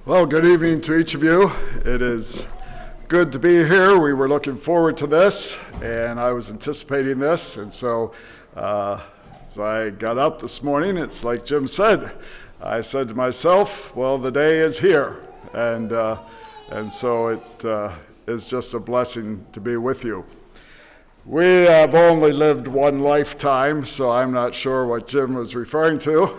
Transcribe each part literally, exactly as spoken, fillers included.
Well, good evening to each of you. It is good to be here. We were looking forward to this, and I was anticipating this. And so uh, as I got up this morning, it's like Jim said. I said to myself, well, the day is here. And, uh, and so it uh, is just a blessing to be with you. We have only lived one lifetime, so I'm not sure what Jim was referring to.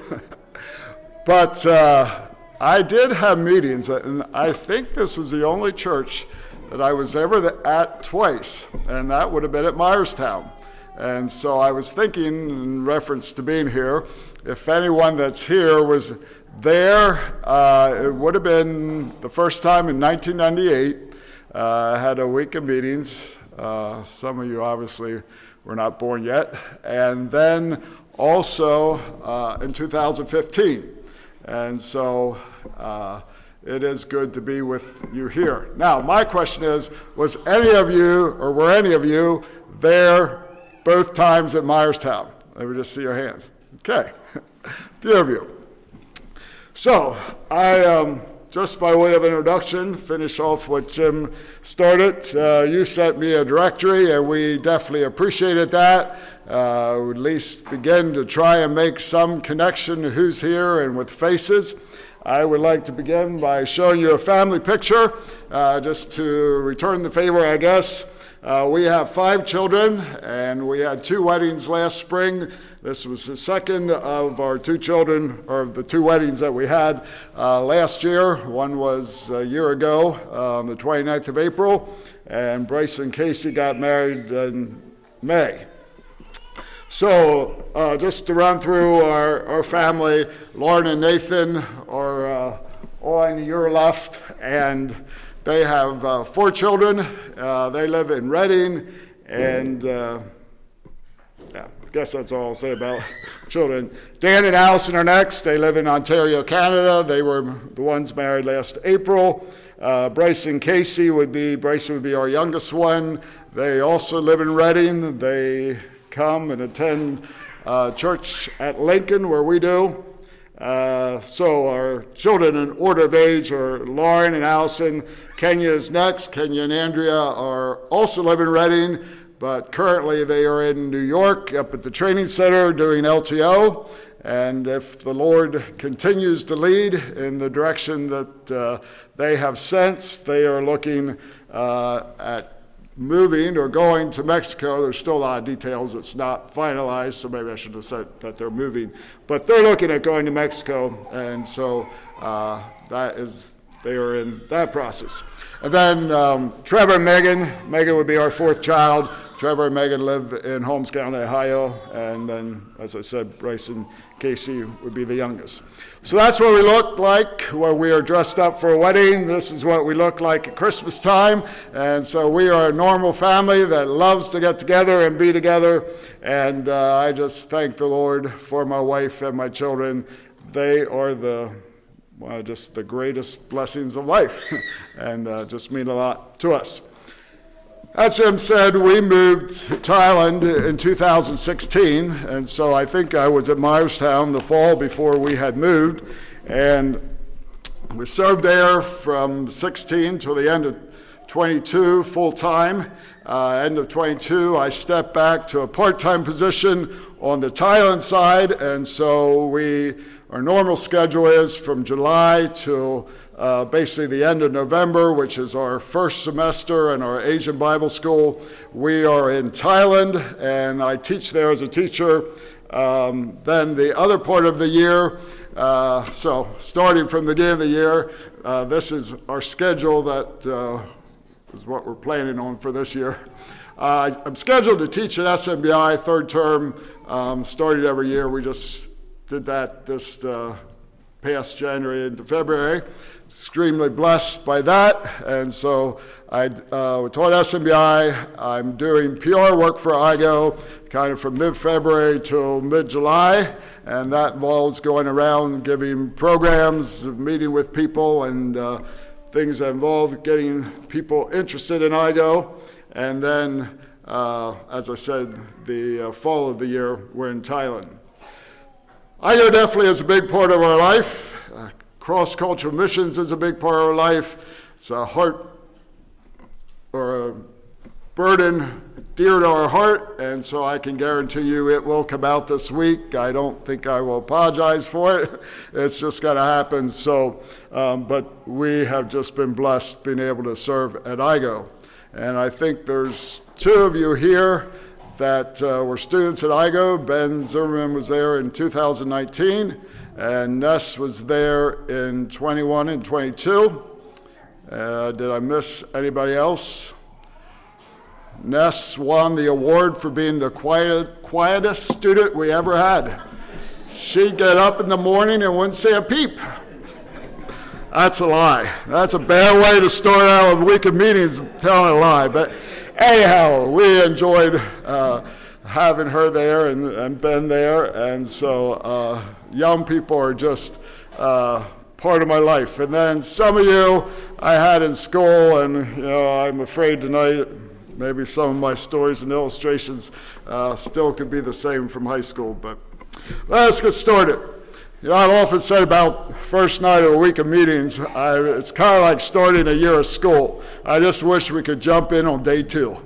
But uh, I did have meetings, and I think this was the only church that I was ever at twice, and that would have been at Myerstown. And so I was thinking, in reference to being here, if anyone that's here was there, uh, it would have been the first time in nineteen ninety-eight. Uh, I had a week of meetings. Uh, some of you obviously were not born yet. And then also uh, in two thousand fifteen. And so uh, it is good to be with you here. Now, my question is, was any of you, or were any of you there both times at Myerstown? Let me just see your hands. Okay, a few of you. So, I, um, just by way of introduction, finish off what Jim started. Uh, you sent me a directory, and we definitely appreciated that. Uh, at least begin to try and make some connection to who's here and with faces. I would like to begin by showing you a family picture, uh, just to return the favor, I guess. Uh, we have five children, and we had two weddings last spring. This was the second of our two children, or the two weddings that we had uh, last year. One was a year ago, uh, on the twenty-ninth of April, and Bryce and Casey got married in May. So uh, just to run through our, our family, Lauren and Nathan are uh, on your left, and they have uh, four children. Uh, they live in Reading, and uh, yeah, I guess that's all I'll say about children. Dan and Allison are next. They live in Ontario, Canada. They were the ones married last April. Uh, Bryce and Casey would be, Bryce would be our youngest one. They also live in Reading. They come and attend uh, church at Lincoln, where we do. Uh, so our children in order of age are Lauren and Allison. Kenya is next. Kenya and Andrea are also live in Reading, but currently they are in New York up at the training center doing L T O. And if the Lord continues to lead in the direction that uh, they have sensed, they are looking uh, at moving or going to Mexico. There's still a lot of details. It's not finalized, so maybe I should have said that they're moving. But they're looking at going to Mexico, and so uh, that is, they are in that process. And then um, Trevor and Megan. Megan would be our fourth child. Trevor and Megan live in Holmes County, Ohio, and then, as I said, Bryce and Casey would be the youngest. So that's what we look like when we are dressed up for a wedding. This is what we look like at Christmas time. And so we are a normal family that loves to get together and be together. And uh, I just thank the Lord for my wife and my children. They are the, well, just the greatest blessings of life and uh, just mean a lot to us. As Jim said, we moved to Thailand in two thousand sixteen, and so I think I was at Myerstown the fall before we had moved, and we served there from sixteen till the end of twenty-two, full-time. Uh, end of twenty-two, I stepped back to a part-time position on the Thailand side, and so we, our normal schedule is from July till Uh, basically the end of November, which is our first semester in our Asian Bible School. We are in Thailand, and I teach there as a teacher. Um, then the other part of the year, uh, so starting from the beginning of the year, uh, this is our schedule that uh, is what we're planning on for this year. Uh, I'm scheduled to teach at S M B I third term, um, started every year. We just did that this uh, past January into February. Extremely blessed by that, and so I uh, taught S M B I. I'm doing P R work for I G O kind of from mid-February till mid-July, and that involves going around giving programs, meeting with people, and uh, things that involve getting people interested in I G O. And then, uh, as I said, the uh, fall of the year, we're in Thailand. I G O definitely is a big part of our life. Uh, cross-cultural missions is a big part of our life. It's a heart or a burden dear to our heart, and so I can guarantee you it will come out this week. I don't think I will apologize for it. It's just going to happen. So, um, but we have just been blessed being able to serve at I G O. And I think there's two of you here that uh, were students at I G O. Ben Zimmerman was there in two thousand nineteen, and Ness was there in twenty-one and twenty-two. Uh, did I miss anybody else? Ness won the award for being the quiet, quietest student we ever had. She'd get up in the morning and wouldn't say a peep. That's a lie. That's a bad way to start out a week of meetings, telling a lie. But anyhow, we enjoyed uh, having her there and, and Ben there. And so uh, young people are just uh, part of my life. And then some of you I had in school, and you know, I'm afraid tonight maybe some of my stories and illustrations uh, still could be the same from high school, but let's get started. You know, I've often said about first night of a week of meetings, I, it's kind of like starting a year of school. I just wish we could jump in on day two.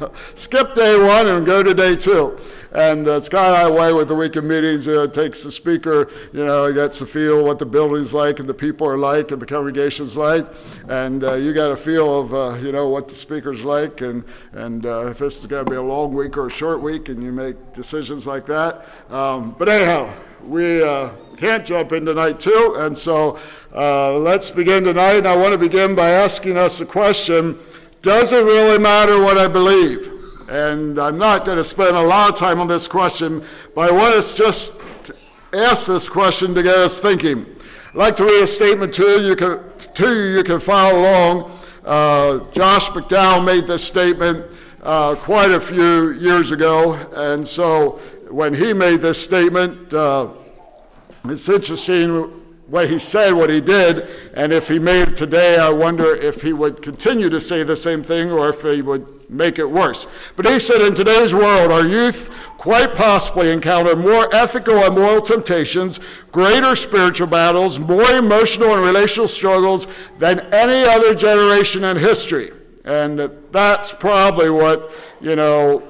Skip day one and go to day two. And uh, it's kind of that way with the week of meetings. You know, it takes the speaker, you know, he gets to feel what the building's like and the people are like and the congregation's like. And uh, you got a feel of, uh, you know, what the speaker's like. And, and uh, if this is going to be a long week or a short week, and you make decisions like that. Um, but anyhow, we uh, can't jump into night two. And so uh, let's begin tonight. And I want to begin by asking us a question: does it really matter what I believe? And I'm not going to spend a lot of time on this question, but I want us just to ask this question to get us thinking. I'd like to read a statement to you. You can, to you, you can follow along. Uh, Josh McDowell made this statement uh, quite a few years ago, and so when he made this statement, uh, it's interesting what he said, what he did, and if he made it today, I wonder if he would continue to say the same thing or if he would make it worse. But he said, in today's world, our youth quite possibly encounter more ethical and moral temptations, greater spiritual battles, more emotional and relational struggles than any other generation in history. And that's probably what, you know,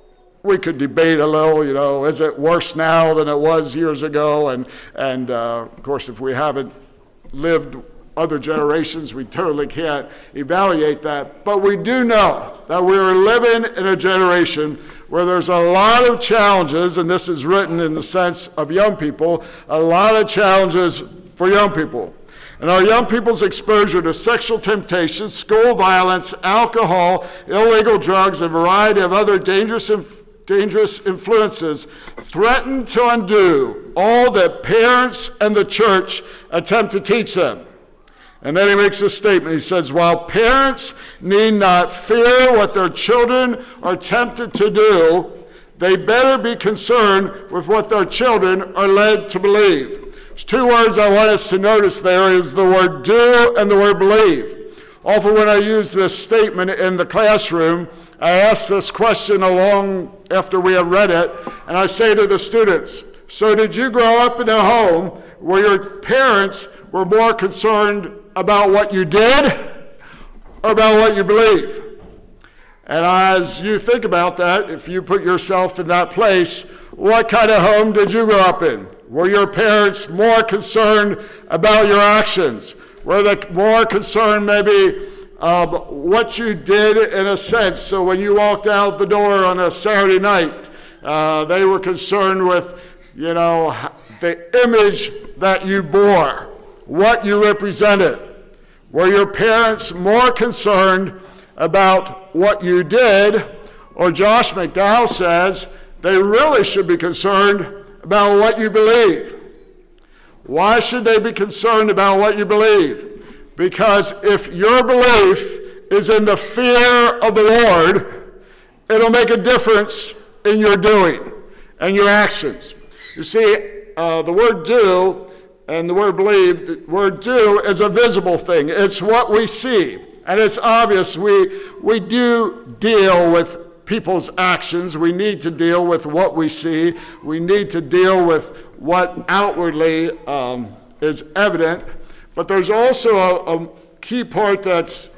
we could debate a little, you know, is it worse now than it was years ago? And, and uh, of course, if we haven't lived other generations, we totally can't evaluate that. But we do know that we're living in a generation where there's a lot of challenges, and this is written in the sense of young people, a lot of challenges for young people. And our young people's exposure to sexual temptations, school violence, alcohol, illegal drugs, and a variety of other dangerous inf- dangerous influences threaten to undo all that parents and the church attempt to teach them. And then he makes a statement. He says, while parents need not fear what their children are tempted to do, they better be concerned with what their children are led to believe. There's two words I want us to notice there is the word do and the word believe. Often when I use this statement in the classroom, I ask this question along after we have read it, and I say to the students, so did you grow up in a home where your parents were more concerned about what you did or about what you believe? And as you think about that, if you put yourself in that place, what kind of home did you grow up in? Were your parents more concerned about your actions? Were they more concerned maybe Um, what you did in a sense? So when you walked out the door on a Saturday night, uh, they were concerned with, you know, the image that you bore, what you represented. Were your parents more concerned about what you did? Or Josh McDowell says they really should be concerned about what you believe. Why should they be concerned about what you believe? Because if your belief is in the fear of the Lord, it'll make a difference in your doing and your actions. You see, uh, the word do and the word believe, the word do is a visible thing. It's what we see. And it's obvious we, we do deal with people's actions. We need to deal with what we see. We need to deal with what outwardly um, is evident. But there's also a, a key part that's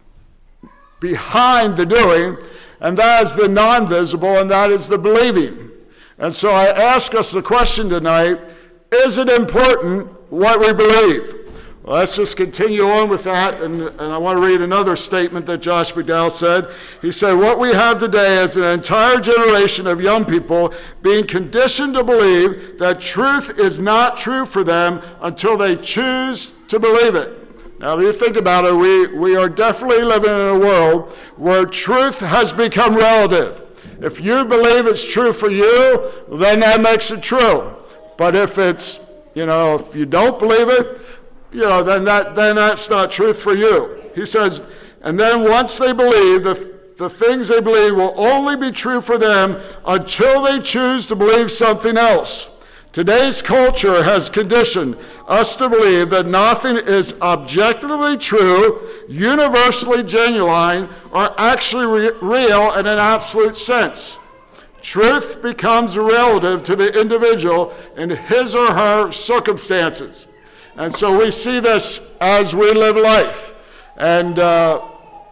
behind the doing, and that is the non-visible, and that is the believing. And so I ask us the question tonight, is it important what we believe? Well, let's just continue on with that, and, and I want to read another statement that Josh McDowell said. He said, what we have today is an entire generation of young people being conditioned to believe that truth is not true for them until they choose to believe it. Now, if you think about it, we, we are definitely living in a world where truth has become relative. If you believe it's true for you, then that makes it true. But if it's, you know, if you don't believe it, you know, then that then that's not truth for you. He says, and then once they believe, the, the things they believe will only be true for them until they choose to believe something else. Today's culture has conditioned us to believe that nothing is objectively true, universally genuine, or actually re- real in an absolute sense. Truth becomes relative to the individual in his or her circumstances. And so we see this as we live life. And uh,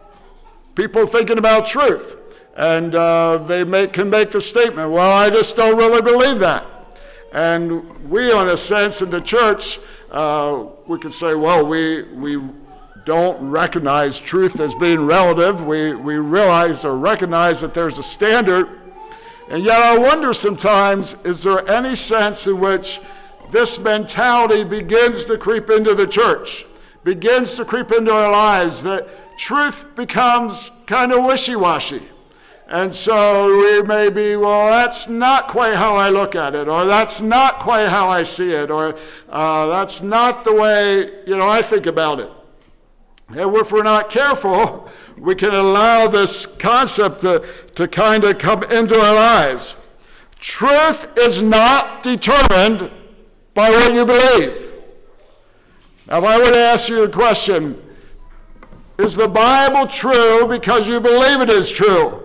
people thinking about truth. And uh, they make, can make the statement, well, I just don't really believe that. And we, in a sense, in the church, uh, we could say, well, we we don't recognize truth as being relative. We, we realize or recognize that there's a standard. And yet I wonder sometimes, is there any sense in which this mentality begins to creep into the church, begins to creep into our lives, that truth becomes kind of wishy-washy. And so we may be, well, that's not quite how I look at it, or that's not quite how I see it, or uh, that's not the way, you know, I think about it. And if we're not careful, we can allow this concept to, to kind of come into our lives. Truth is not determined by what you believe. Now, if I were to ask you the question, is the Bible true because you believe it is true?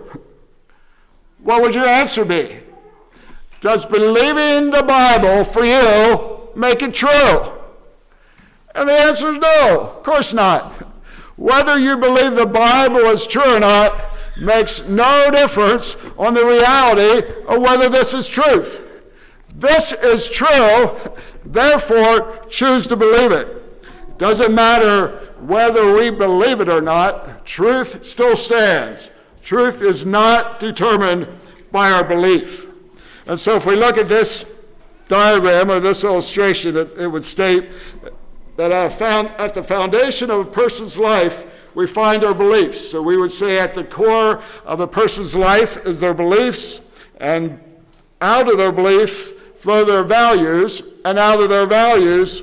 What would your answer be? Does believing the Bible for you make it true? And the answer is no, of course not. Whether you believe the Bible is true or not makes no difference on the reality of whether this is truth. This is true, therefore choose to believe it. Doesn't matter whether we believe it or not, truth still stands. Truth is not determined by our belief. And so if we look at this diagram or this illustration, it, it would state that uh, found, at the foundation of a person's life, we find our beliefs. So we would say at the core of a person's life is their beliefs, and out of their beliefs flow their values, and out of their values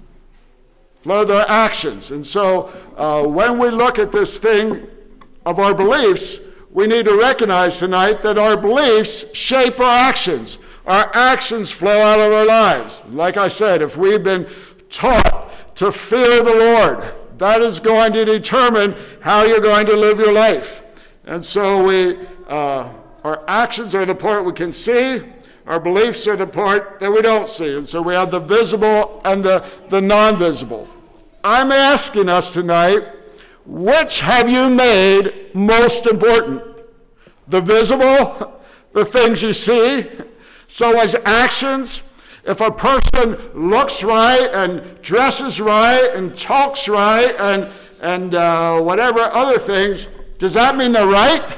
flow their actions. And so uh, when we look at this thing of our beliefs, we need to recognize tonight that our beliefs shape our actions. Our actions flow out of our lives. Like I said, if we've been taught to fear the Lord, that is going to determine how you're going to live your life. And so we, uh, our actions are the part we can see. Our beliefs are the part that we don't see. And so we have the visible and the, the non-visible. I'm asking us tonight, which have you made most important? The visible, the things you see. So as actions, if a person looks right and dresses right and talks right and, and uh, whatever other things, does that mean they're right?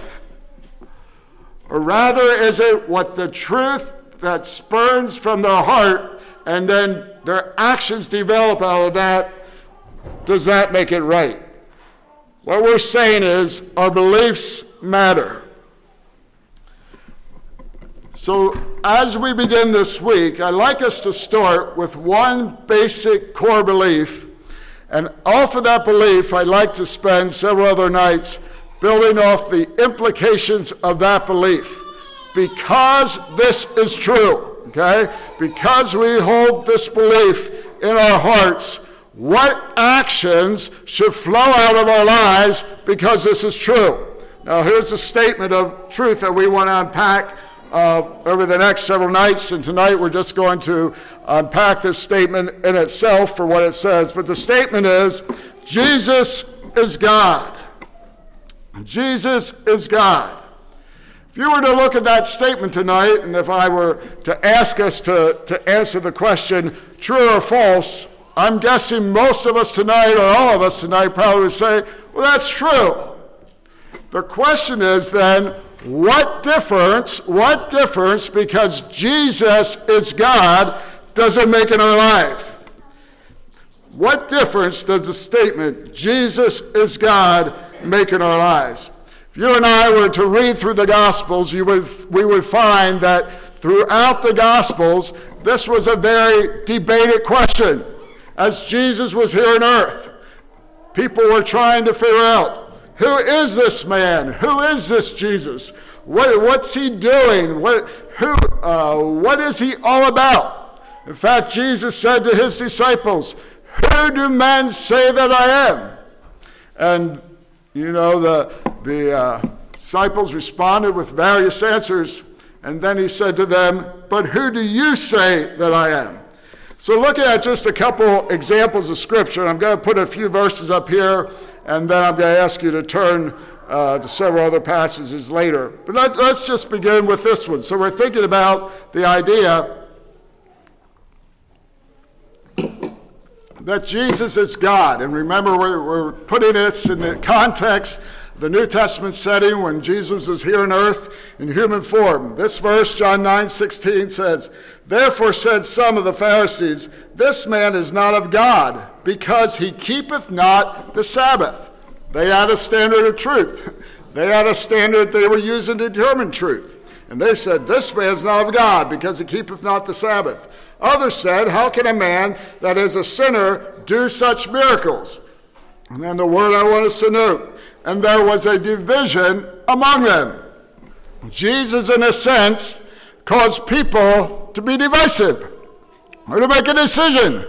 Or rather, is it what the truth that spurns from their heart and then their actions develop out of that, does that make it right? What we're saying is our beliefs matter. So as we begin this week, I'd like us to start with one basic core belief. And off of that belief, I'd like to spend several other nights building off the implications of that belief. Because this is true, okay? Because we hold this belief in our hearts, what actions should flow out of our lives because this is true? Now here's a statement of truth that we want to unpack uh, over the next several nights, and tonight we're just going to unpack this statement in itself for what it says. But the statement is, Jesus is God. Jesus is God. If you were to look at that statement tonight, and if I were to ask us to, to answer the question, true or false, I'm guessing most of us tonight, or all of us tonight, probably would say, well, that's true. The question is then, what difference, what difference, because Jesus is God, does it make in our life? What difference does the statement, Jesus is God, make in our lives? If you and I were to read through the Gospels, you would, we would find that throughout the Gospels, this was a very debated question. As Jesus was here on earth, people were trying to figure out, who is this man? Who is this Jesus? What, what's he doing? What, who, uh, what is he all about? In fact, Jesus said to his disciples, who do men say that I am? And, you know, the, the uh, disciples responded with various answers. And then he said to them, but who do you say that I am? So looking at just a couple examples of Scripture, I'm going to put a few verses up here, and then I'm going to ask you to turn uh, to several other passages later. But let's, let's just begin with this one. So we're thinking about the idea that Jesus is God. And remember, we're, we're putting this in the context of the New Testament setting when Jesus was here on earth in human form. This verse, John nine sixteen, says, therefore said some of the Pharisees, this man is not of God, because he keepeth not the Sabbath. They had a standard of truth. They had a standard they were using to determine truth. And they said, this man is not of God, because he keepeth not the Sabbath. Others said, how can a man that is a sinner do such miracles? And then the word I want us to note, and there was a division among them. Jesus, in a sense, caused people to be divisive, or to make a decision.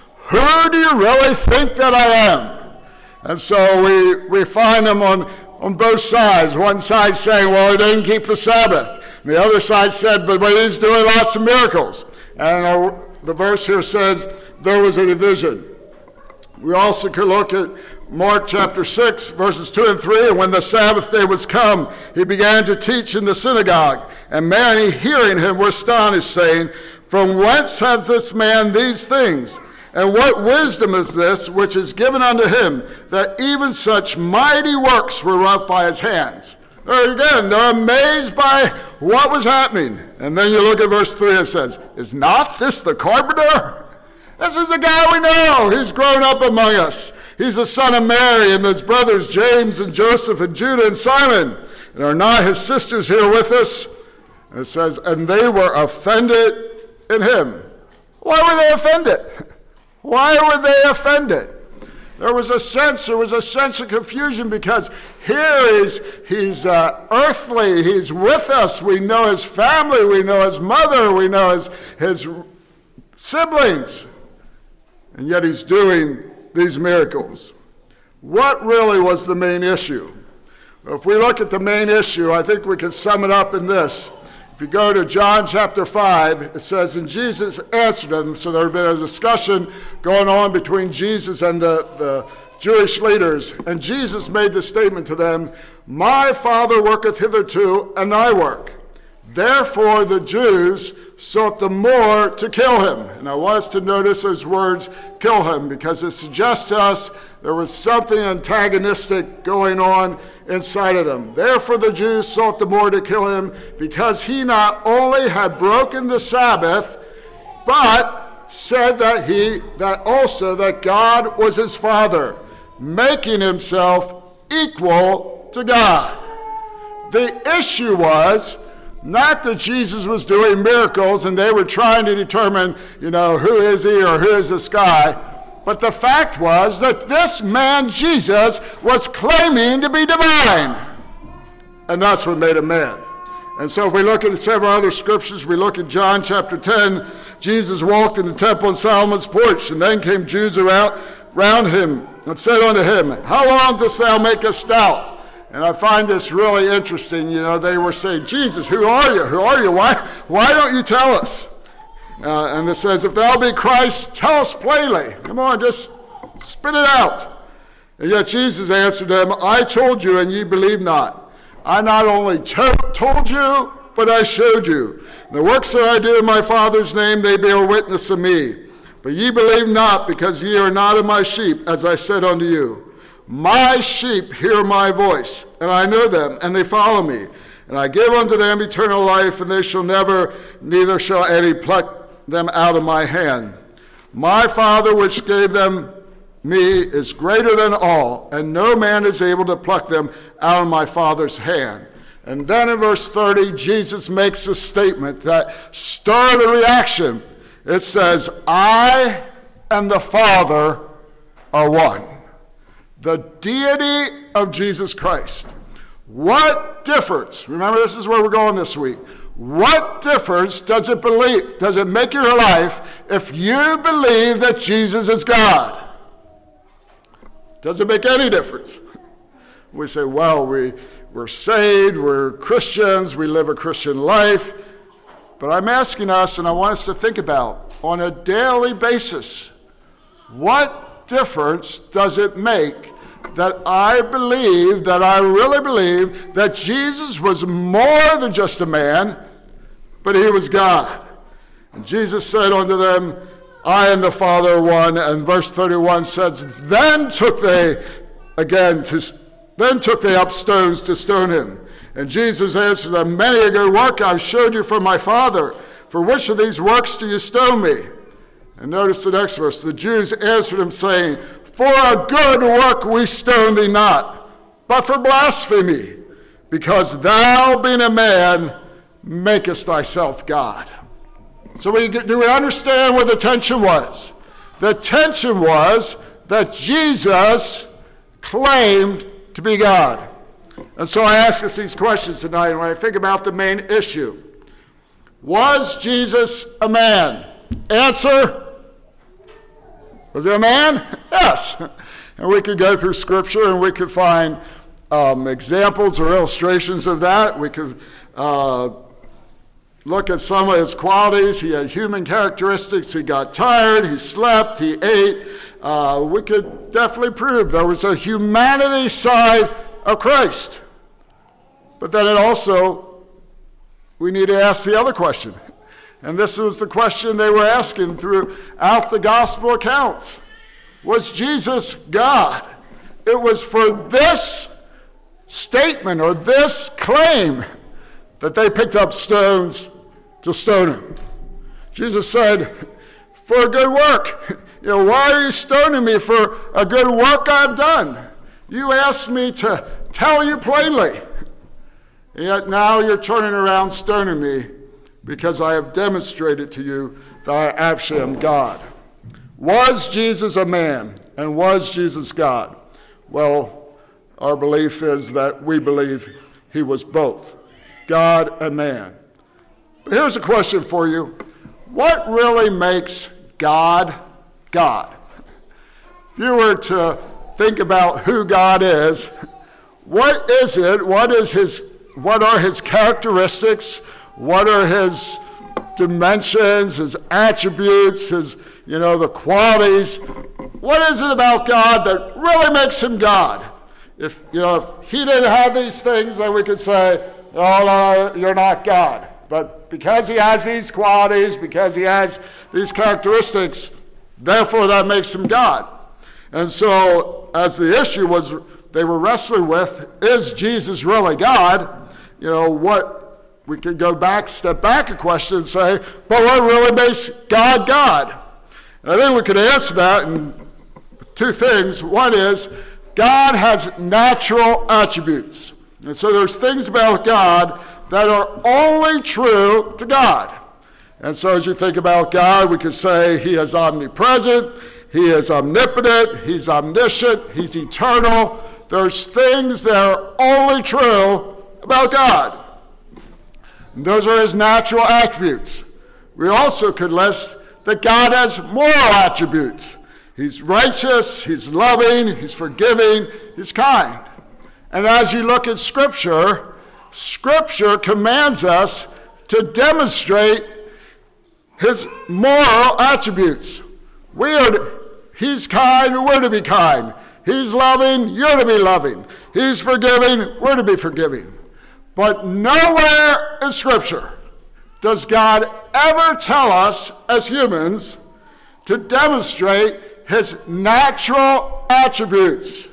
Who do you really think that I am? And so we, we find them on, on both sides. One side saying, well, he didn't keep the Sabbath. And the other side said, but, but he's doing lots of miracles. And our, the verse here says there was a division. We also could look at Mark chapter six, verses two and three. And when the Sabbath day was come, he began to teach in the synagogue. And many hearing him were astonished, saying, from whence hath this man these things? And what wisdom is this which is given unto him, that even such mighty works were wrought by his hands? There again, they're amazed by what was happening. And then you look at verse three, it says, is not this the carpenter? This is the guy we know. He's grown up among us. He's the son of Mary, and his brothers James and Joseph and Judah and Simon. And are not his sisters here with us? And it says, and they were offended in him. Why were they offended? Why were they offended? There was a sense, there was a sense of confusion, because here he's, he's uh, earthly, he's with us. We know his family, we know his mother, we know his, his siblings. And yet he's doing these miracles. What really was the main issue? Well, if we look at the main issue, I think we can sum it up in this. If you go to John chapter five, it says, and Jesus answered them. So there had been a discussion going on between Jesus and the, the Jewish leaders. And Jesus made the statement to them, my Father worketh hitherto, and I work. Therefore the Jews sought the more to kill him. And I want us to notice those words, kill him, because it suggests to us there was something antagonistic going on inside of them. Therefore the Jews sought the more to kill him, because he not only had broken the Sabbath, but said that he, that also that God was his Father, making himself equal to God. The issue was not that Jesus was doing miracles and they were trying to determine, you know, who is he or who is this guy. But the fact was that this man, Jesus, was claiming to be divine. And that's what made him mad. And so if we look at several other scriptures, we look at John chapter ten, Jesus walked in the temple in Solomon's porch, and then came Jews around, around him and said unto him, how long dost thou make us stout? And I find this really interesting. You know, they were saying, Jesus, who are you? Who are you? Why, why don't you tell us? Uh, and it says, if thou be Christ, tell us plainly. Come on, just spit it out. And yet Jesus answered them, I told you, and ye believe not. I not only to- told you, but I showed you. The works that I do in my Father's name, they bear witness of me. But ye believe not, because ye are not of my sheep, as I said unto you. My sheep hear my voice, and I know them, and they follow me. And I give unto them eternal life, and they shall never, neither shall any pluck them out of my hand. My Father which gave them me is greater than all, and no man is able to pluck them out of my Father's hand. And then in verse thirty, Jesus makes a statement that stirred a reaction. It says, I and the Father are one. The deity of Jesus Christ. What difference, remember this is where we're going this week, what difference does it believe, does it make your life if you believe that Jesus is God? Does it make any difference? We say, well, we, we're saved, we're Christians, we live a Christian life. But I'm asking us, and I want us to think about, on a daily basis, what difference does it make that I believe, that I really believe, that Jesus was more than just a man, but he was God? And Jesus said unto them, I and the Father are one. And verse thirty-one says, Then took they again to, then took they up stones to stone him. And Jesus answered them, Many a good work I've showed you from my Father. For which of these works do you stone me? And notice the next verse. The Jews answered him, saying, For a good work we stone thee not, but for blasphemy, because thou, being a man, makest thyself God. So we, do we understand what the tension was? The tension was that Jesus claimed to be God. And so I ask us these questions tonight, and when I think about the main issue. Was Jesus a man? Answer, was he a man? Yes. And we could go through Scripture and we could find um, examples or illustrations of that. We could uh, look at some of his qualities. He had human characteristics. He got tired. He slept. He ate. Uh, we could definitely prove there was a humanity side of Christ. But then it also, we need to ask the other question. And this was the question they were asking throughout the gospel accounts. Was Jesus God? It was for this statement or this claim that they picked up stones to stone him. Jesus said, for a good work. You know, why are you stoning me for a good work I've done? You asked me to tell you plainly. And yet now you're turning around stoning me because I have demonstrated to you that I actually am God. Was Jesus a man and was Jesus God? Well, our belief is that we believe he was both, God and man. But here's a question for you. What really makes God God? If you were to think about who God is, what is it? What is his what are his characteristics? What are his dimensions, his attributes, his, you know, the qualities? What is it about God that really makes him God? If, you know, if he didn't have these things, then we could say, oh, no, you're not God. But because he has these qualities, because he has these characteristics, therefore that makes him God. And so, as the issue was they were wrestling with, is Jesus really God? You know, what, we could go back, step back a question and say, but what really makes God God? And I think we could answer that in two things. One is, God has natural attributes. And so there's things about God that are only true to God. And so as you think about God, we could say he is omnipresent, he is omnipotent, he's omniscient, he's eternal. There's things that are only true about God. And those are his natural attributes. We also could list that God has moral attributes. He's righteous, he's loving, he's forgiving, he's kind. And as you look at Scripture, Scripture commands us to demonstrate his moral attributes. We are to, he's kind, we're to be kind. He's loving, you're to be loving. He's forgiving, we're to be forgiving. But nowhere in Scripture does God ever tell us as humans to demonstrate his natural attributes.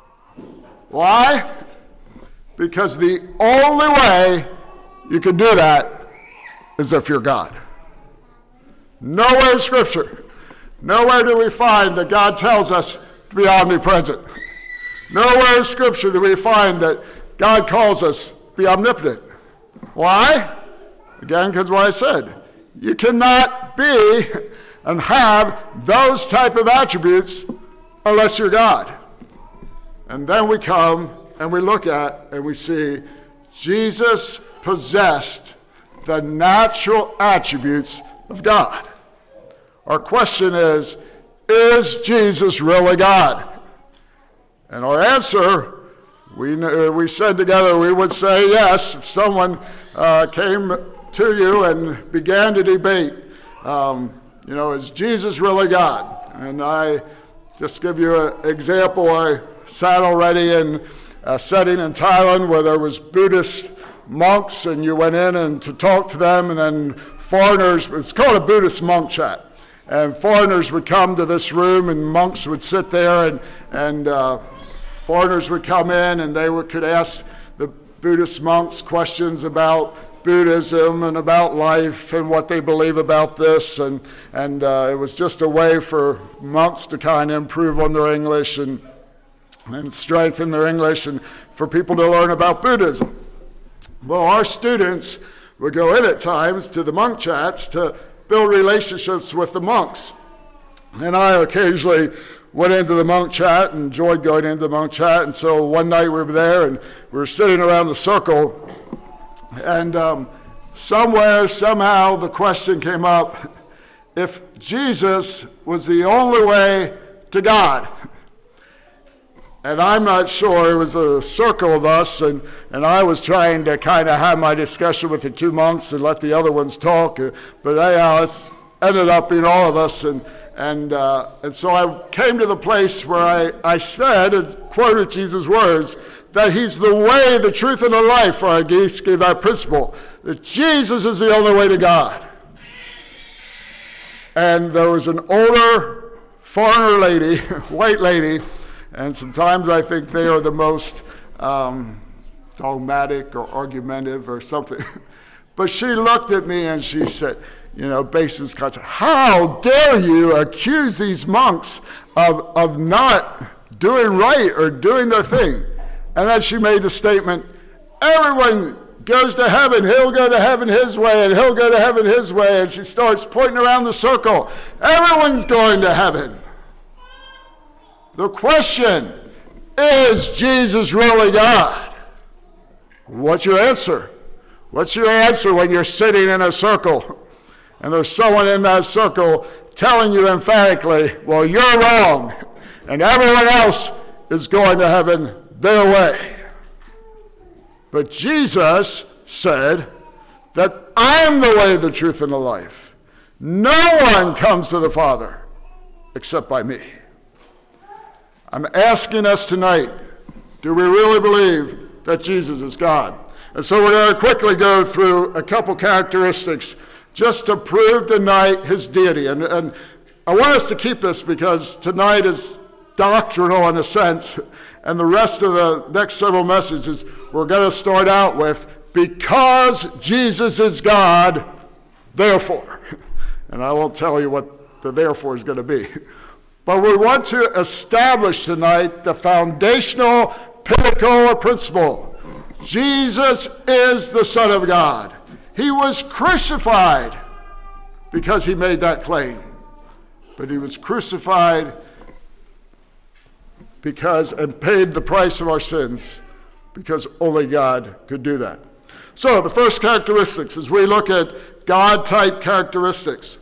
Why? Because the only way you can do that is if you're God. Nowhere in Scripture, nowhere do we find that God tells us to be omnipresent. Nowhere in Scripture do we find that God calls us to be omnipotent. Why? Again, because what I said. You cannot be and have those type of attributes unless you're God. And then we come and we look at and we see Jesus possessed the natural attributes of God. Our question is, is Jesus really God? And our answer, we we said together we would say yes if someone uh, came to you and began to debate, um, you know, is Jesus really God? And I just give you an example. I sat already in a setting in Thailand where there was Buddhist monks, and you went in and to talk to them, and then foreigners, it's called a Buddhist monk chat, and foreigners would come to this room, and monks would sit there, and, and uh, foreigners would come in, and they would, could ask the Buddhist monks questions about Buddhism and about life and what they believe about this, and and uh, it was just a way for monks to kind of improve on their English and and strengthen their English, and for people to learn about Buddhism. Well, our students would go in at times to the monk chats to build relationships with the monks, and I occasionally went into the monk chat and enjoyed going into the monk chat. And so one night we were there and we were sitting around the circle. And um, somewhere, somehow, the question came up, if Jesus was the only way to God. And I'm not sure, it was a circle of us, and, and I was trying to kind of have my discussion with the two monks and let the other ones talk, but anyhow, it ended up being all of us. And and uh, and so I came to the place where I, I said, and quoted Jesus' words, that he's the way, the truth, and the life, for I gave that principle, that Jesus is the only way to God. And there was an older foreigner lady, white lady, and sometimes I think they are the most um, dogmatic or argumentative or something. But she looked at me and she said, you know, basically was kind of, how dare you accuse these monks of, of not doing right or doing their thing? And then she made the statement, everyone goes to heaven, he'll go to heaven his way, and he'll go to heaven his way. And she starts pointing around the circle. Everyone's going to heaven. The question, is Jesus really God? What's your answer? What's your answer when you're sitting in a circle and there's someone in that circle telling you emphatically, well, you're wrong, and everyone else is going to heaven their way? But Jesus said that I'm the way, the truth, and the life. No one comes to the Father except by me. I'm asking us tonight, do we really believe that Jesus is God? And so we're going to quickly go through a couple characteristics just to prove tonight his deity. And, and I want us to keep this because tonight is doctrinal in a sense, and the rest of the next several messages we're going to start out with, because Jesus is God, therefore. And I won't tell you what the therefore is going to be. But we want to establish tonight the foundational pinnacle or principle. Jesus is the Son of God. He was crucified because he made that claim. But he was crucified because and paid the price of our sins because only God could do that. So the first characteristics, as we look at God-type characteristics,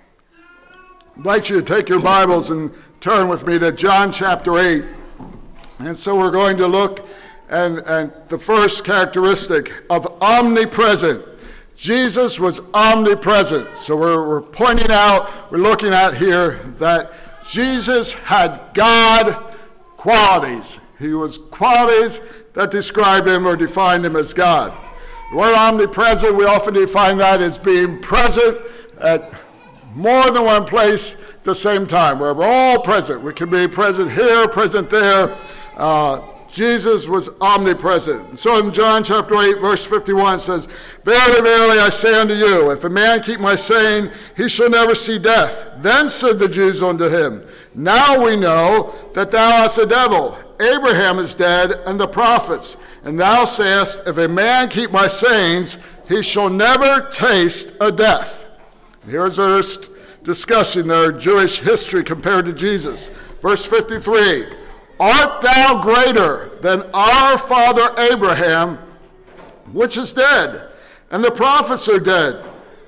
I'd like you to take your Bibles and turn with me to John chapter eight. And so we're going to look and, and the first characteristic of omnipresent. Jesus was omnipresent. So we're, we're pointing out, we're looking at here that Jesus had God qualities. He was qualities that described him or defined him as God. The word omnipresent, we often define that as being present at more than one place at the same time, where we're all present. We can be present here, present there. Uh, Jesus was omnipresent. So in John chapter eight, verse fifty-one, it says, Verily, verily, I say unto you, if a man keep my saying, he shall never see death. Then said the Jews unto him, Now we know that thou hast a devil. Abraham is dead, and the prophets. And thou sayest, If a man keep my sayings, he shall never taste a death. Here's our discussion, their Jewish history compared to Jesus. Verse fifty-three, Art thou greater than our father Abraham, which is dead, and the prophets are dead?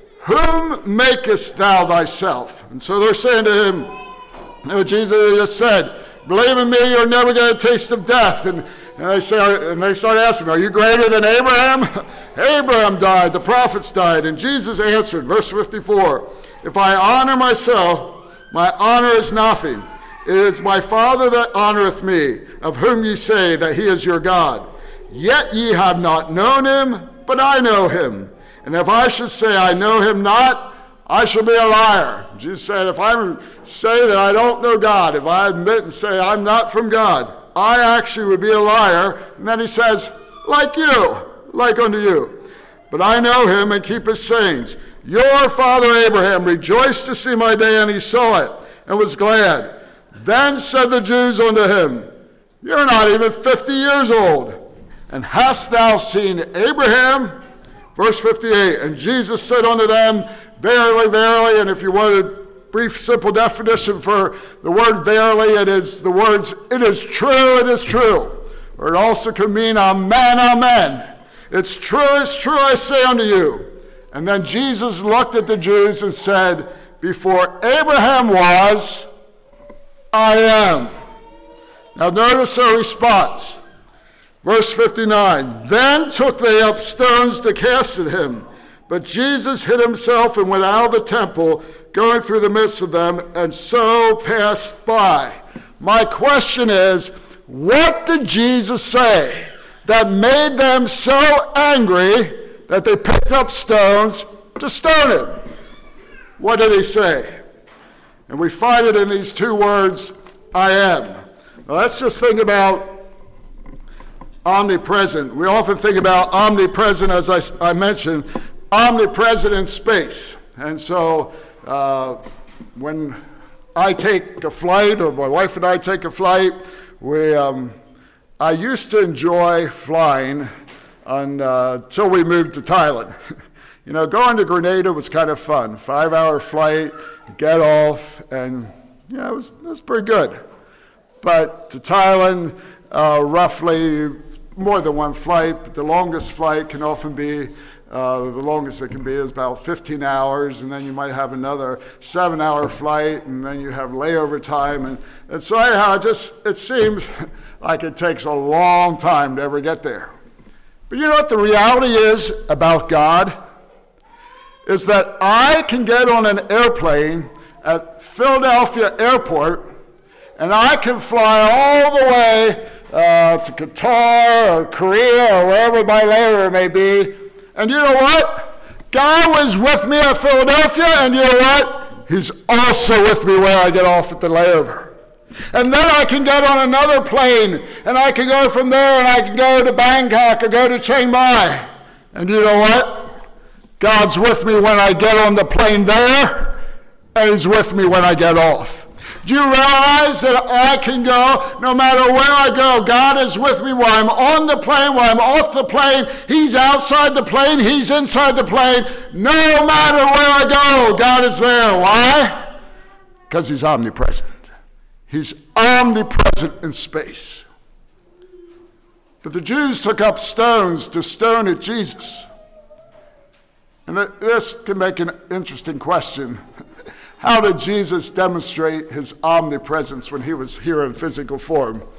Whom makest thou thyself? And so they're saying to him, you know, Jesus just said, Believe in me, you're never going to taste of death. And, and, they say, and they start asking, Are you greater than Abraham? Abraham died, the prophets died. And Jesus answered, verse fifty-four, If I honor myself, my honor is nothing. It is my Father that honoreth me, of whom ye say that he is your God. Yet ye have not known him, but I know him. And if I should say I know him not, I shall be a liar. Jesus said, if I say that I don't know God, if I admit and say I'm not from God, I actually would be a liar. And then he says, like you, like unto you. But I know him and keep his sayings. Your father Abraham rejoiced to see my day, and he saw it, and was glad. Then said the Jews unto him, You're not even fifty years old, and hast thou seen Abraham? Verse fifty-eight, And Jesus said unto them, Verily, verily, and if you want a brief, simple definition for the word verily, it is the words, it is true, it is true. Or it also can mean amen, amen. It's true, it's true, I say unto you. And then Jesus looked at the Jews and said, Before Abraham was, I am. Now notice their response. Verse fifty-nine, Then took they up stones to cast at him. But Jesus hid himself and went out of the temple, going through the midst of them, and so passed by. My question is, what did Jesus say that made them so angry that they picked up stones to stone him? What did he say? And we find it in these two words, I am. Now let's just think about omnipresent. We often think about omnipresent, as I, I mentioned, omnipresent in space. And so uh, when I take a flight, or my wife and I take a flight, we um, I used to enjoy flying on, uh, until we moved to Thailand. You know, going to Grenada was kind of fun. Five-hour flight, get off, and yeah, it was, it was pretty good. But to Thailand, uh, roughly more than one flight, but the longest flight can often be, uh, the longest it can be is about fifteen hours, and then you might have another seven-hour flight, and then you have layover time. And, and so anyhow, it just, it seems like it takes a long time to ever get there. But you know what the reality is about God? Is that I can get on an airplane at Philadelphia Airport, and I can fly all the way uh, to Qatar or Korea or wherever my layover may be. And you know what? God was with me at Philadelphia, and you know what? He's also with me when I get off at the layover. And then I can get on another plane, and I can go from there, and I can go to Bangkok or go to Chiang Mai. And you know what? God's with me when I get on the plane there, and he's with me when I get off. Do you realize that I can go no matter where I go? God is with me while I'm on the plane, while I'm off the plane. He's outside the plane. He's inside the plane. No matter where I go, God is there. Why? Because he's omnipresent. He's omnipresent in space. But the Jews took up stones to stone at Jesus. And this can make an interesting question. How did Jesus demonstrate his omnipresence when he was here in physical form?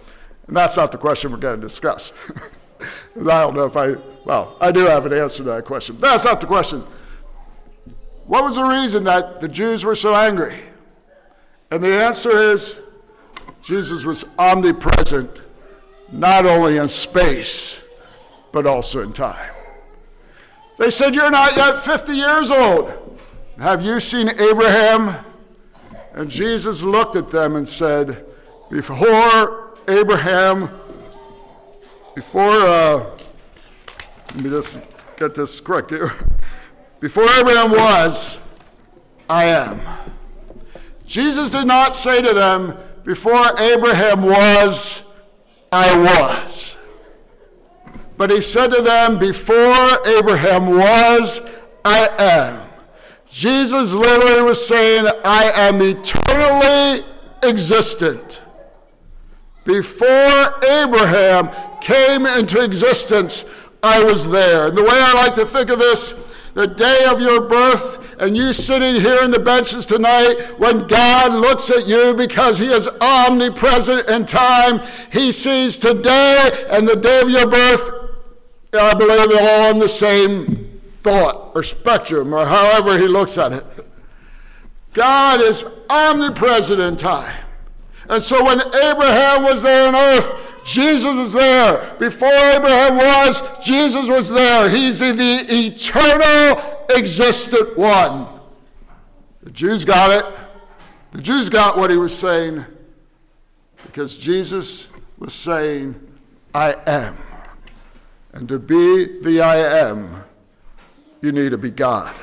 And that's not the question we're going to discuss. I don't know if I, well, I do have an answer to that question. But that's not the question. What was the reason that the Jews were so angry? And the answer is, Jesus was omnipresent, not only in space, but also in time. They said, you're not yet fifty years old. Have you seen Abraham? And Jesus looked at them and said, before Abraham, before, uh, let me just get this correct here. Before Abraham was, I am. Jesus did not say to them, before Abraham was, I was. But he said to them, before Abraham was, I am. Jesus literally was saying, I am eternally existent. Before Abraham came into existence, I was there. And the way I like to think of this, the day of your birth, and you sitting here in the benches tonight, when God looks at you because he is omnipresent in time, he sees today and the day of your birth, I believe they're all in the same thought or spectrum or however he looks at it. God is omnipresent in time. And so when Abraham was there on earth, Jesus was there. Before Abraham was, Jesus was there. He's the eternal existent one. The Jews got it. The Jews got what he was saying because Jesus was saying, I am. And to be the I am, you need to be God.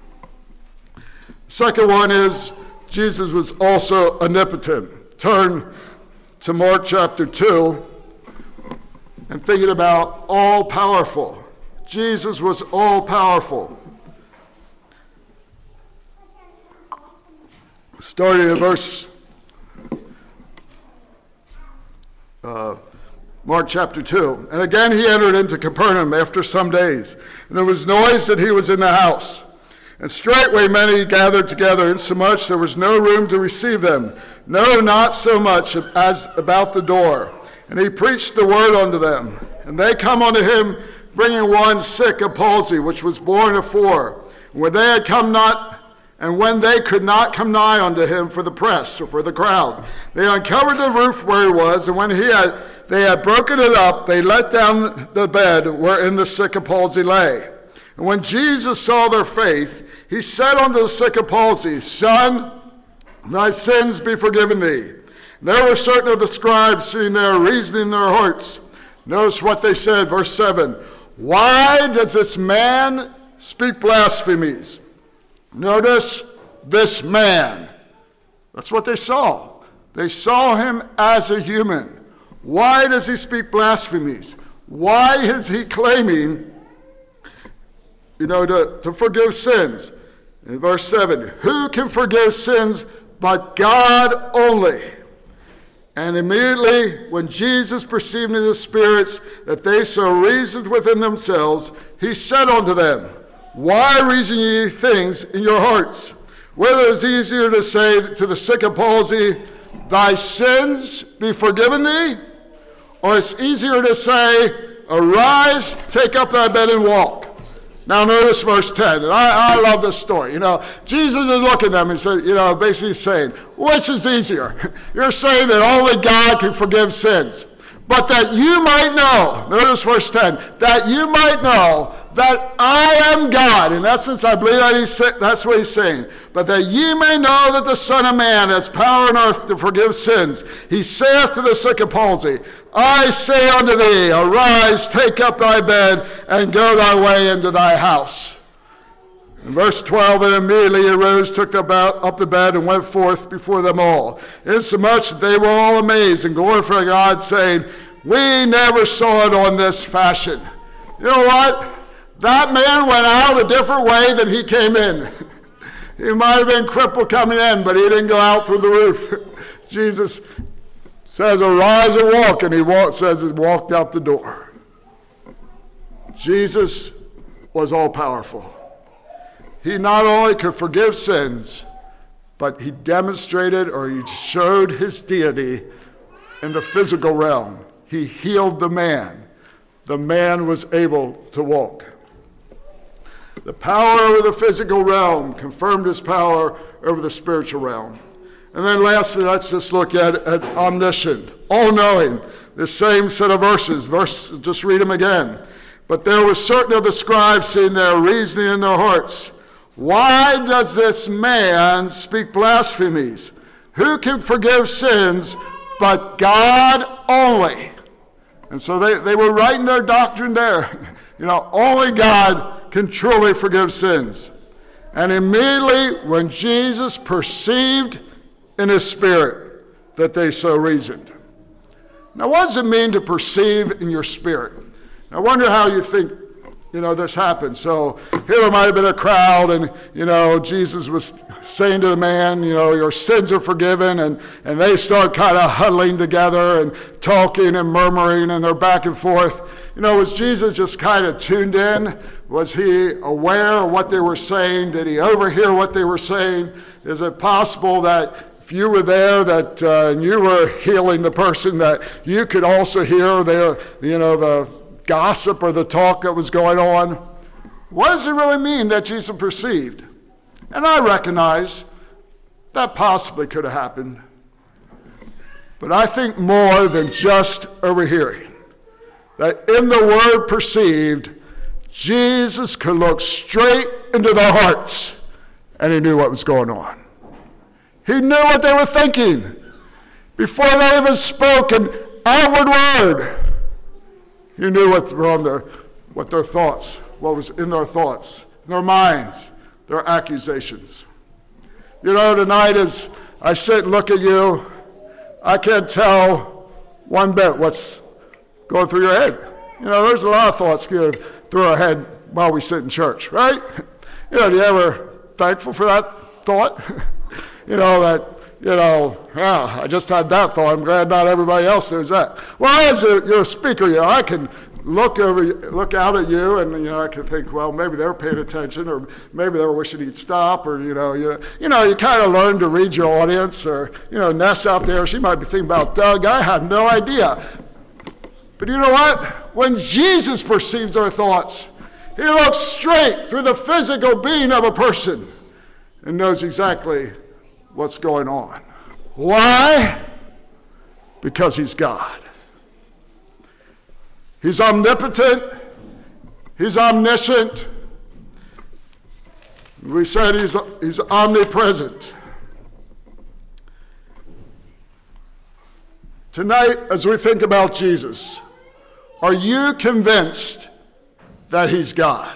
Second one is Jesus was also omnipotent. Turn to Mark chapter two and thinking about all powerful. Jesus was all powerful. Starting in verse uh, Mark chapter two. And again he entered into Capernaum after some days. And there was noise that he was in the house. And straightway many gathered together, insomuch there was no room to receive them. No, not so much as about the door. And he preached the word unto them. And they come unto him, bringing one sick of palsy, which was born of four. And when they had come not, and when they could not come nigh unto him for the press or for the crowd, they uncovered the roof where he was, and when he had they had broken it up, they let down the bed wherein the sick of palsy lay. And when Jesus saw their faith, he said unto the sick of palsy, Son, thy sins be forgiven thee. And there were certain of the scribes sitting there reasoning in their hearts. Notice what they said, verse seven. Why does this man speak blasphemies? Notice this man. That's what they saw. They saw him as a human. Why does he speak blasphemies? Why is he claiming, you know, to, to forgive sins? In verse seven, who can forgive sins but God only? And immediately when Jesus perceived in his spirits that they so reasoned within themselves, he said unto them, Why reason ye things in your hearts? Whether it is easier to say to the sick of palsy, Thy sins be forgiven thee? Or it's easier to say, Arise, take up thy bed and walk. Now notice verse ten, and I, I love this story. You know, Jesus is looking at them and says, you know, basically saying, which is easier? You're saying that only God can forgive sins. But that you might know, notice verse ten, that you might know that I am God. In essence, I believe that he's, that's what he's saying. But that ye may know that the Son of Man has power on earth to forgive sins. He saith to the sick of palsy, I say unto thee, arise, take up thy bed, and go thy way into thy house. In verse twelve, and immediately he arose, took up the bed, and went forth before them all, insomuch that they were all amazed and glorified God, saying, We never saw it on this fashion. You know what? That man went out a different way than he came in. He might have been crippled coming in, but he didn't go out through the roof. Jesus says, arise and walk, and he walk, says he walked out the door. Jesus was all-powerful. He not only could forgive sins, but he demonstrated or he showed his deity in the physical realm. he healed the man. The man was able to walk. The power over the physical realm confirmed his power over the spiritual realm. And then lastly, let's just look at, at omniscient, all-knowing. The same set of verses. Verse, just read them again. But there were certain of the scribes sitting there reasoning in their hearts, why does this man speak blasphemies? Who can forgive sins but God only? And so they, they were writing their doctrine there. You know, only God can truly forgive sins. And immediately when Jesus perceived in his spirit that they so reasoned. Now, what does it mean to perceive in your spirit? I wonder how you think, you know, this happened. So here there might have been a crowd, and, you know, Jesus was saying to the man, you know, your sins are forgiven, and, and they start kind of huddling together and talking and murmuring, and they're back and forth. You know, was Jesus just kind of tuned in? Was he aware of what they were saying? Did he overhear what they were saying? Is it possible that if you were there, that uh, and you were healing the person, that you could also hear the, you know, the gossip or the talk that was going on? What does it really mean that Jesus perceived? And I recognize that possibly could have happened. But I think more than just overhearing. That in the word perceived, Jesus could look straight into their hearts, and he knew what was going on. He knew what they were thinking before they even spoke an outward word. He knew what were on their, what their thoughts, what was in their thoughts, in their minds, their accusations. You know, tonight as I sit and look at you, I can't tell one bit what's going through your head. You know, there's a lot of thoughts going through our head while we sit in church, right? You know, do you ever thankful for that thought? You know, that, you know, yeah, I just had that thought. I'm glad not everybody else knows that. Well, as a, you're a speaker, you know, I can look over, look out at you, and, you know, I can think, well, maybe they were paying attention, or maybe they were wishing he'd stop, or, you know, you know, you know, you kind of learn to read your audience, or, you know, Ness out there, she might be thinking about Doug. I have no idea. But you know what? When Jesus perceives our thoughts, he looks straight through the physical being of a person and knows exactly what's going on. Why? Because he's God. He's omnipotent. He's omniscient. We said he's, he's omnipresent. Tonight, as we think about Jesus, are you convinced that he's God?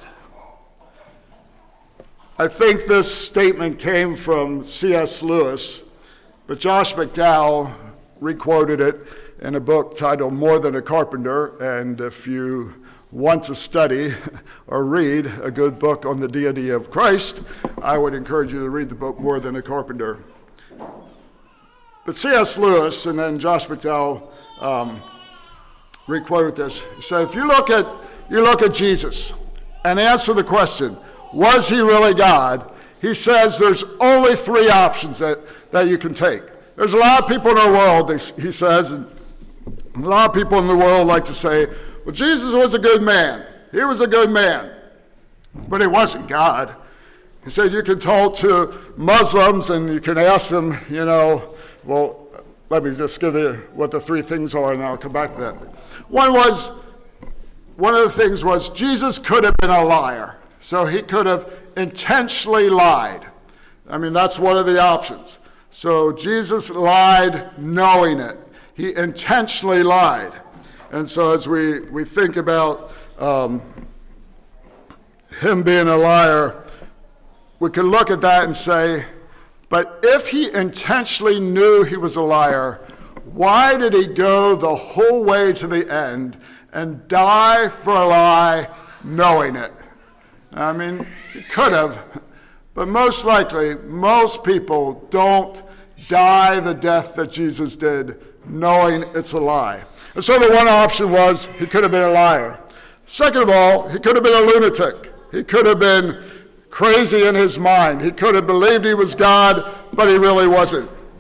I think this statement came from C S Lewis, but Josh McDowell requoted it in a book titled More Than a Carpenter. And if you want to study or read a good book on the deity of Christ, I would encourage you to read the book More Than a Carpenter. But C S Lewis and then Josh McDowell um, requoted this. He said, if you look at you look at Jesus and answer the question, was he really God? He says there's only three options that, that you can take. There's a lot of people in our world, he says, and a lot of people in the world like to say, well, Jesus was a good man. He was a good man, but he wasn't God. He said you can talk to Muslims and you can ask them, you know, well, let me just give you what the three things are, and I'll come back to that. One was, one of the things was Jesus could have been a liar. So he could have intentionally lied. I mean, that's one of the options. So Jesus lied knowing it. He intentionally lied. And so as we, we think about um, him being a liar, we can look at that and say, but if he intentionally knew he was a liar, why did he go the whole way to the end and die for a lie knowing it? I mean, he could have, but most likely, most people don't die the death that Jesus did, knowing it's a lie. And so the one option was he could have been a liar. Second of all, he could have been a lunatic. He could have been crazy in his mind. He could have believed he was God, but he really wasn't.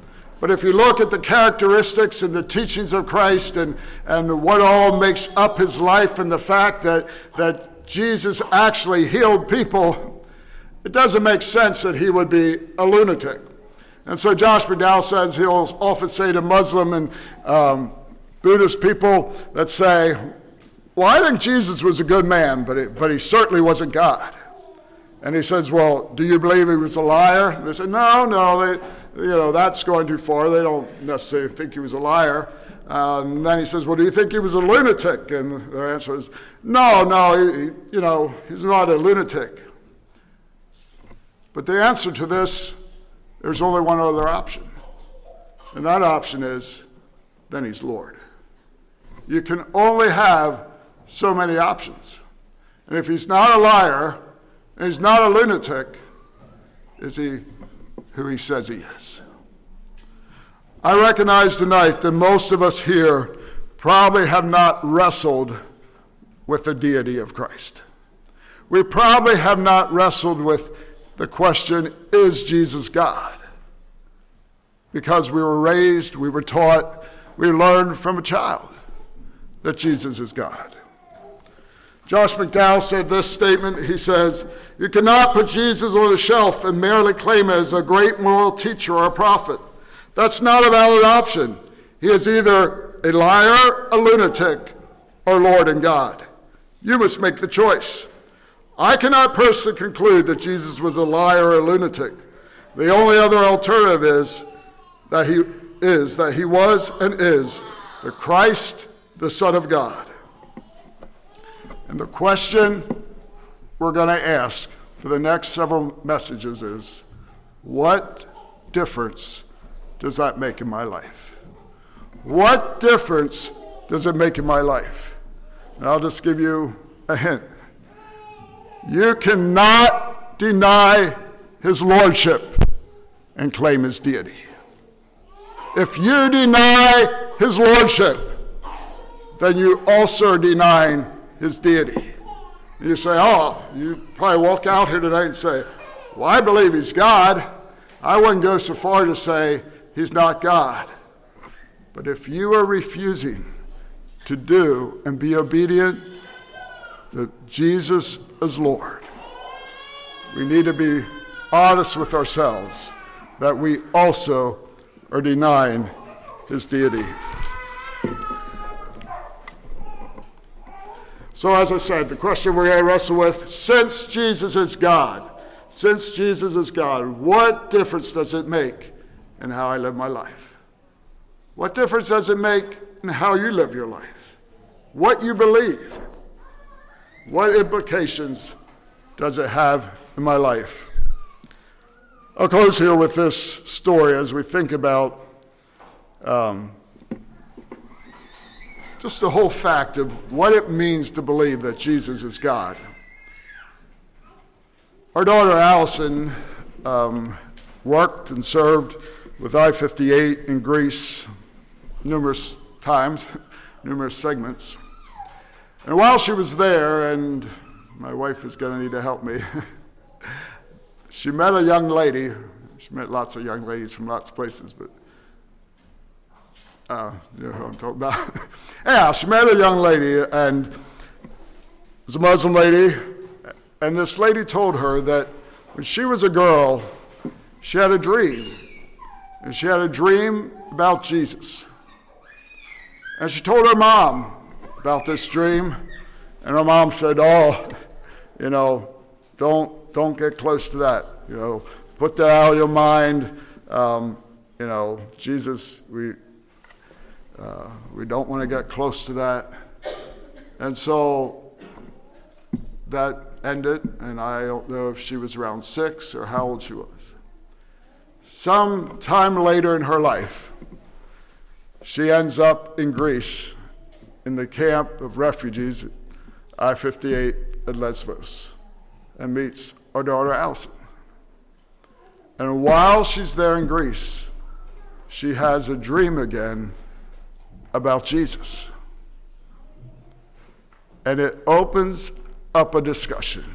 But if you look at the characteristics and the teachings of Christ and, and what all makes up his life and the fact that, that Jesus actually healed people, it doesn't make sense that he would be a lunatic. And so Josh McDowell says he'll often say to Muslim and um, Buddhist people that say, well, I think Jesus was a good man, but, it, but he certainly wasn't God. And he says, well, do you believe he was a liar? And they say, no, no, they, you know, that's going too far. They don't necessarily think he was a liar. Um, and then he says, well, do you think he was a lunatic? And their answer is, no, no, he, he, you know, he's not a lunatic. But the answer to this, there's only one other option. And that option is, then he's Lord. You can only have so many options. And if he's not a liar, and he's not a lunatic, is he who he says he is? I recognize tonight that most of us here probably have not wrestled with the deity of Christ. We probably have not wrestled with the question, is Jesus God? Because we were raised, we were taught, we learned from a child that Jesus is God. Josh McDowell said this statement. He says, you cannot put Jesus on a shelf and merely claim him as a great moral teacher or a prophet. That's not a valid option. He is either a liar, a lunatic, or Lord and God. You must make the choice. I cannot personally conclude that Jesus was a liar or a lunatic. The only other alternative is that he is that he was and is the Christ, the Son of God. And the question we're going to ask for the next several messages is, what difference does that make in my life? What difference does it make in my life? And I'll just give you a hint. You cannot deny his lordship and claim his deity. If you deny his lordship, then you also are denying his deity. You say, oh, you probably walk out here tonight and say, well, I believe he's God. I wouldn't go so far to say he's not God. But if you are refusing to do and be obedient to Jesus as Lord, we need to be honest with ourselves that we also are denying his deity. So as I said, the question we're going to wrestle with, since Jesus is God, since Jesus is God, what difference does it make in how I live my life? What difference does it make in how you live your life? What you believe? What implications does it have in my life? I'll close here with this story as we think about um, just the whole fact of what it means to believe that Jesus is God. Our daughter Allison um, worked and served with I fifty-eight in Greece numerous times, numerous segments. And while she was there, and my wife is going to need to help me, she met a young lady. She met lots of young ladies from lots of places, but uh, you know who I'm talking about. Yeah, she met a young lady, and it was a Muslim lady, and this lady told her that when she was a girl, she had a dream, and she had a dream about Jesus. And she told her mom about this dream, and her mom said, oh, you know, don't don't get close to that. You know, put that out of your mind. Um, you know, Jesus, we uh, we don't want to get close to that. And so that ended, and I don't know if she was around six or how old she was. Some time later in her life, she ends up in Greece in the camp of refugees, I fifty-eight at Lesbos, and meets our daughter Allison. And while she's there in Greece, she has a dream again about Jesus. And it opens up a discussion.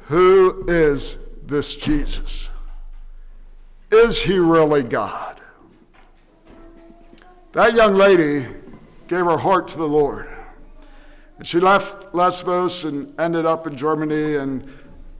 Who is this Jesus? Is he really God? that young lady gave her heart to the Lord. And she left Lesbos and ended up in Germany, and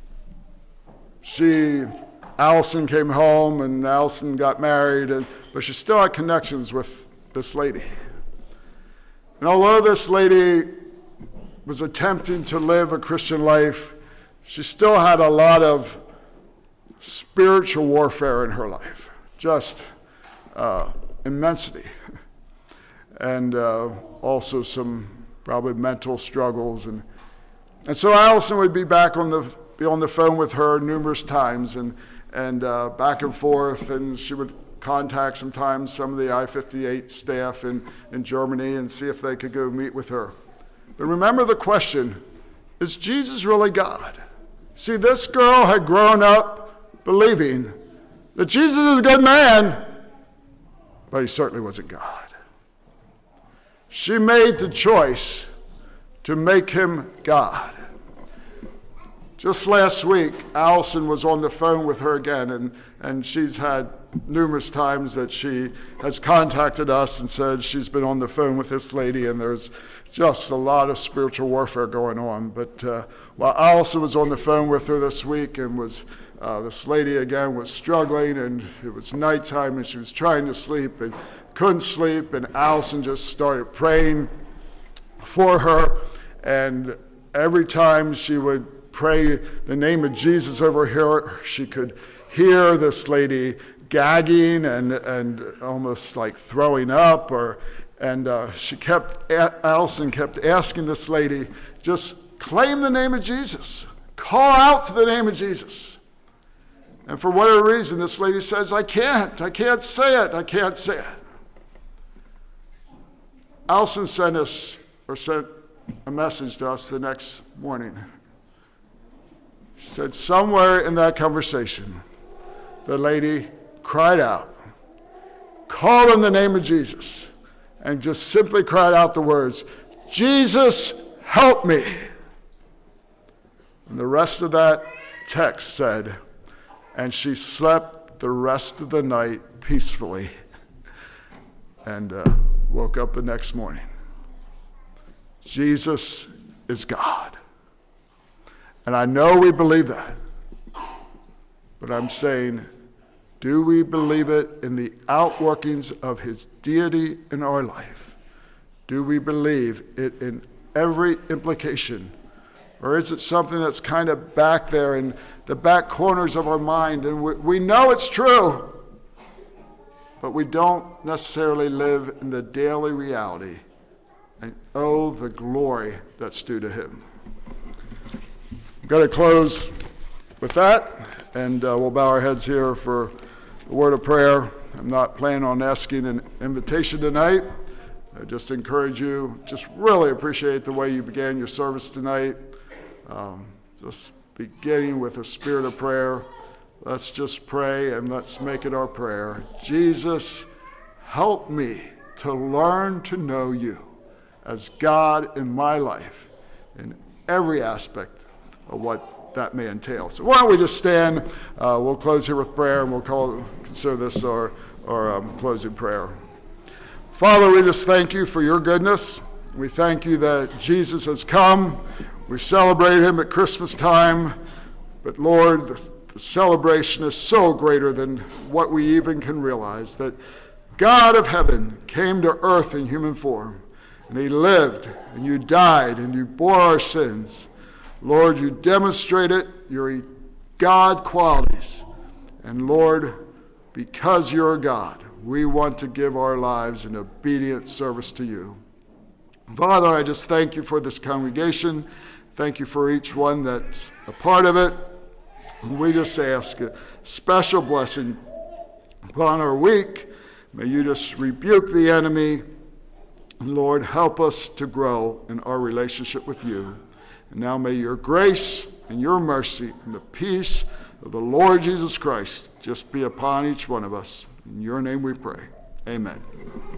she, Allison came home, and Allison got married, and, but she still had connections with this lady. And although this lady was attempting to live a Christian life, she still had a lot of spiritual warfare in her life, just uh, immensity. And uh, also some probably mental struggles. And and so Allison would be back on the be on the phone with her numerous times, and and uh, back and forth, and she would contact sometimes some of the I fifty-eight staff in, in Germany and see if they could go meet with her. But remember the question, is Jesus really God? See, this girl had grown up believing that Jesus is a good man, but he certainly wasn't God. She made the choice to make him God. Just last week, Allison was on the phone with her again, and, and she's had numerous times that she has contacted us and said she's been on the phone with this lady, and there's just a lot of spiritual warfare going on. But uh, while Allison was on the phone with her this week, and was uh, this lady again was struggling, and it was nighttime, and she was trying to sleep and couldn't sleep, and Allison just started praying for her, and every time she would pray the name of Jesus over her, she could hear this lady gagging and and almost like throwing up, or and uh, she kept Allison kept asking this lady, just claim the name of Jesus, call out to the name of Jesus. And for whatever reason, this lady says, I can't, I can't say it, I can't say it. Allison sent us, or sent a message to us the next morning. She said somewhere in that conversation, the lady cried out, called on the name of Jesus, and just simply cried out the words, Jesus, help me. And the rest of that text said, and she slept the rest of the night peacefully, and uh, woke up the next morning. Jesus is God. And I know we believe that. But I'm saying, do we believe it in the outworkings of his deity in our life? Do we believe it in every implication? Or is it something that's kind of back there in the back corners of our mind, and we, we know it's true, but we don't necessarily live in the daily reality and oh, the glory that's due to him. I'm going to close with that, and uh, we'll bow our heads here for a word of prayer. I'm not planning on asking an invitation tonight. I just encourage you, just really appreciate the way you began your service tonight. Um, just beginning with a spirit of prayer. Let's just pray, and let's make it our prayer. Jesus, help me to learn to know you as God in my life, in every aspect of what that may entail. So why don't we just stand? Uh, we'll close here with prayer, and we'll call consider this our, our um, closing prayer. Father, we just thank you for your goodness. We thank you that Jesus has come. We celebrate him at Christmas time, but Lord, the, the celebration is so greater than what we even can realize, that God of heaven came to earth in human form, and he lived, and you died, and you bore our sins. Lord, you demonstrated your God qualities, and Lord, because you're God, we want to give our lives in obedient service to you. Father, I just thank you for this congregation. Thank you for each one that's a part of it. And we just ask a special blessing upon our week. May you just rebuke the enemy. And Lord, help us to grow in our relationship with you. And now may your grace and your mercy and the peace of the Lord Jesus Christ just be upon each one of us. In your name we pray. Amen.